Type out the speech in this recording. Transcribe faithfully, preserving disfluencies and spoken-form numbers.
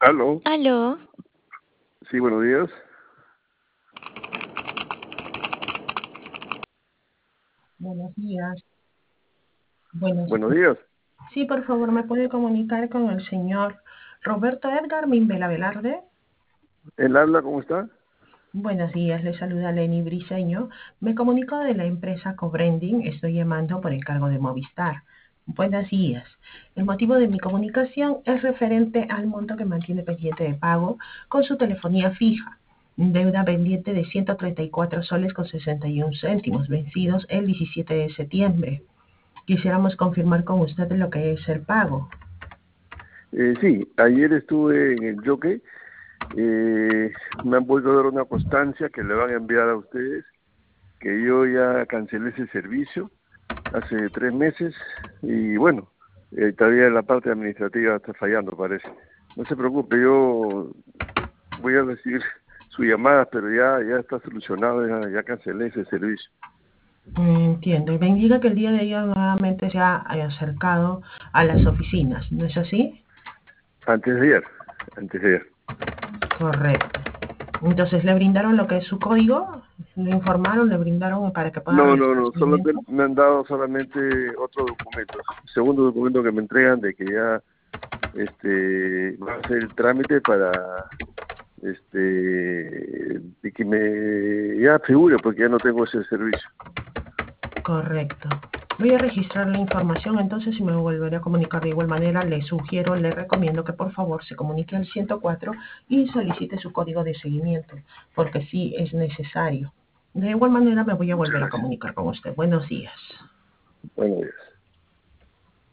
Aló, Aló, sí, buenos días. Buenos días. Buenos Buenos días. días. Sí, por favor, ¿me puede comunicar con el señor Roberto Edgar Mimbela Velarde? ¿Él habla? ¿Cómo está? Buenos días, le saluda Lenny Briseño. Me comunico de la empresa Cobrending. Estoy llamando por encargo de Movistar. Buenos días. El motivo de mi comunicación es referente al monto que mantiene pendiente de pago con su telefonía fija. Deuda pendiente de ciento treinta y cuatro soles con sesenta y un céntimos, vencidos el diecisiete de septiembre. Quisiéramos confirmar con usted lo que es el pago. Eh, sí, ayer estuve en el Jockey. Eh, me han vuelto a dar una constancia que le van a enviar a ustedes, que yo ya cancelé ese servicio hace tres meses y bueno, eh, todavía la parte administrativa está fallando, parece. No se preocupe, yo voy a recibir su llamada, pero ya, ya está solucionado, ya, ya cancelé ese servicio. Entiendo. Y me indica que el día de ayer nuevamente se ha acercado a las oficinas, ¿no es así? Antes de ayer, antes de ayer. Correcto. Entonces, ¿le brindaron lo que es su código? ¿Le informaron, le brindaron para que pueda No, no, realizar no, solo seguimiento? me, me han dado solamente otros documentos. Segundo documento que me entregan de que ya este va a hacer el trámite para este de que me ya figure porque ya no tengo ese servicio. Correcto. Voy a registrar la información entonces y me volveré a comunicar de igual manera. Le sugiero, le recomiendo que por favor se comunique al ciento cuatro y solicite su código de seguimiento, porque sí es necesario. De igual manera me voy a Muchas volver a gracias. comunicar con usted. Buenos días. Buenos días.